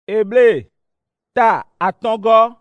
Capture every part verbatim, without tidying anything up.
Eble ta atongo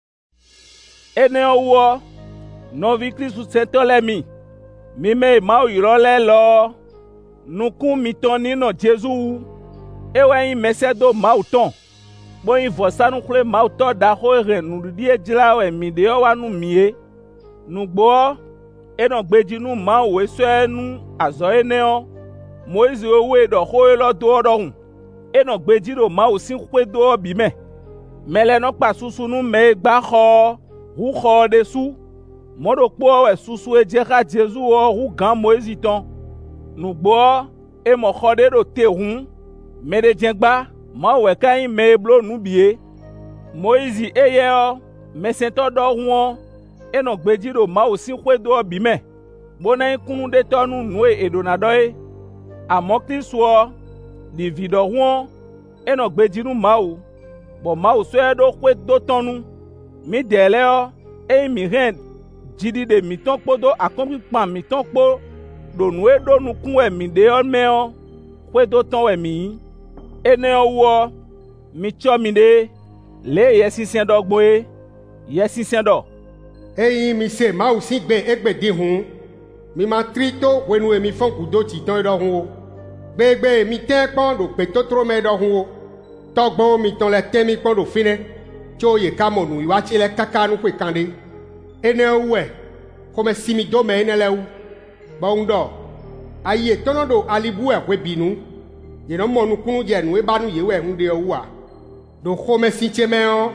ene owo novi Kristu sentole mi mi me ma oyirole lo nukun mi ton nino Jesu ewe yin mesedo ma uton bo yin vosanu kle ma uto da ho re nurudi ejila we mi de wa nu mie nugbo eno gbeji nu ma we so enu azo ene o Moise owe do ho lo do odorun eno gbeji do ma o sin kwe do bi me mele no pa susu nu me gba ho hu ho de su modo po we susu e je ka Jesu o hu gan Moise ton nugbo e mo ho de do te hun me de jengba ma we kan me blo nu bie Moise eye o me sento do hun eno gbeji do ma o sin kwe do bi me bona kunu de tonu nu e edonado e àmọ́ Kristu ọ di vidɔ hũɔ enɔ gbedzinu mawu bɔ mawu sɔe ɖo xoe do tɔnu mi dɛlɛ ɔ eye mi hɛn dzidi de mitɔn kpodo akɔnkpikpan mitɔn kpo ɖo nu eɖo nukun wɛ mi de ɔ mɛ ɔ xoe do tɔn wɛ mi ene wɔ mi tsɔ mi de le yɛ sisɛ dɔ gboe yɛ sisɛ dɔ. Eyi mi se mawu si gbe egbedi hun mi ma tri to wenu emi fɔn kudo ti tɔn ɖɔ hun o gbegbe mi tɛ kpɔn ɖo kpetotro mɛ ɖɔ hun o tɔgbɔ mi tɔn lɛ tɛ mi kpɔn ɖo fi nɛ tso ye ka mɔ nu wa tsi lɛ kaka nu ƒe kan de ene wɛ xɔmɛ si mi do mɛ ene lɛ wu bɔn dɔ ayi etɔnɔ ɖo alibu ɛƒe binu yenɔ mɔ nukunu dze nu eba nu ye wɛ ŋu de wua ɖo xɔmɛ si tse mɛ ɔ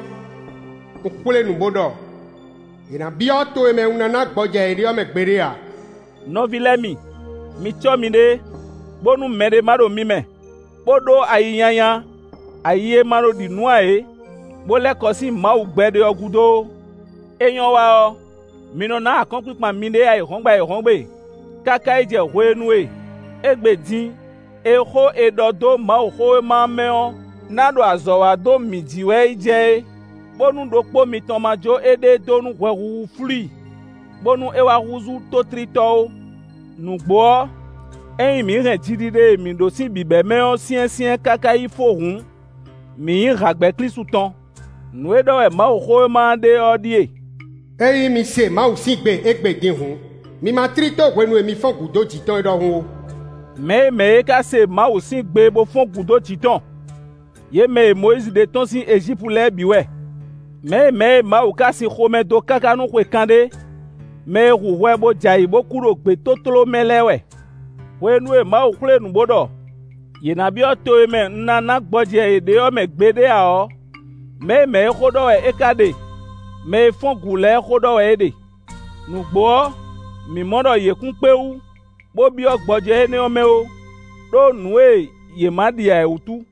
nukple nubo dɔ yena biɔ to emɛ ŋunana gbɔdze yi ɖe ɔmɛ gbe ɖe ya. Nɔvi lɛ mi mi tsɔ mi de bonu mɛ de ma ɖo mi me kpoɖo ayi nyanya ayi ma ɖo ɖi nua ye bo lɛ kɔsi mawu gbɛ de ɔgudo enyɔ wa ɔ minɔ na akɔnkpikpan mi de ayi xɔngba yi xɔngbe kaka yi dze hoe nue egbe di exɔ eɖɔ do mawu xɔ ma mɛ ɔ na ɖo azɔ wa do mi dzi wɛ dze bonu ɖokpo mi tɔn ma dzo eɖe do nu ʋeʋu flui bonu ewa huzu totritɔwo nugboɔ eyin mi hɛn dzidi de mi ɖo si bibɛ mɛɔ siɛsiɛ kaka yi fo hun mi yi hagbɛ Kristu tɔn nu eɖɔ wɛ mawu xɔ ma de ɔ die. Eyi mi se mawu si gbe egbe di hun mi ma tri to wenu emi fɔn kudo dzitɔn ɖɔ hun o. mɛ mɛ ka se mawu si gbe bo fɔn kudo dzitɔn ye mɛ Moise de tɔn si Egypte lɛ bi wɛ mɛ mɛ mawu ka si xɔmɛ do kaka nu ƒe kan de mɛ huhɔe bo dzayi bo ku ɖo gbe totolo mɛ lɛ wɛ hoe nu ye mawu kple nubo ɖɔ yena biɔ to ye mɛ nana gbɔdze ye de yɔ mɛ gbe de awɔ mɛ mɛ exɔ ɖɔ wɛ eka de mɛ fɔn gu lɛ exɔ ɖɔ wɛ eɖe nugboɔ mi mɔ ɖɔ ye kun kpewu bo biɔ gbɔdze ye ne yɔ mɛ wo ɖo nu ye ye ma ɖia ye wutu.